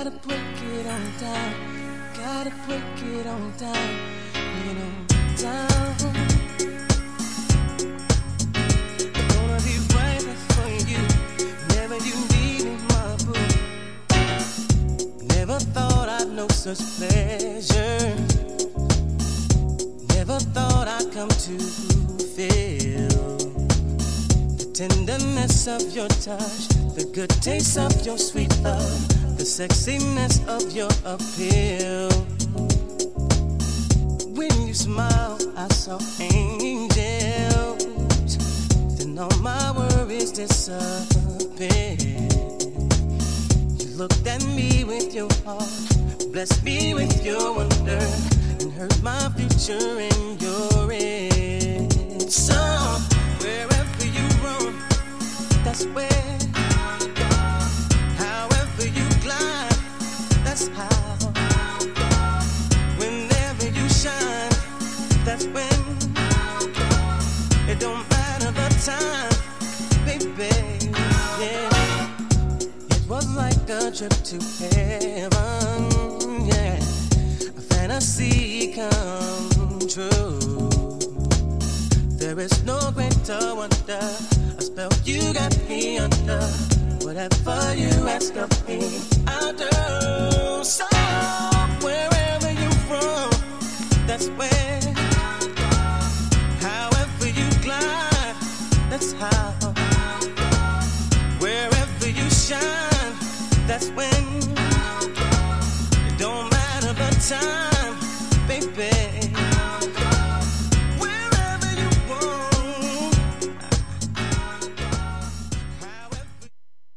Gotta break it on down. Gotta break it on down. Bring it on down. I'm gonna be right there for you. Whenever you need me, my boo. Never thought I'd know such pleasure. Never thought I'd come to feel the tenderness of your touch, the good taste of your sweet love, the sexiness of your appeal. When you smile, I saw angels. Then all my worries disappeared. You looked at me with your heart, blessed me with your wonder, and heard my future in your head. So, wherever you roam, that's where I'll go. However you glide, that's how I'll go. Whenever you shine, that's when I'll go. It don't matter the time, baby, yeah. It was like a trip to heaven, yeah. A fantasy come true. There is no greater wonder, a spell you got me under. Whatever you ask of me, I'll do. So wherever you're from, that's where I'll go. However you glide, that's how I'll go. Wherever you shine, that's when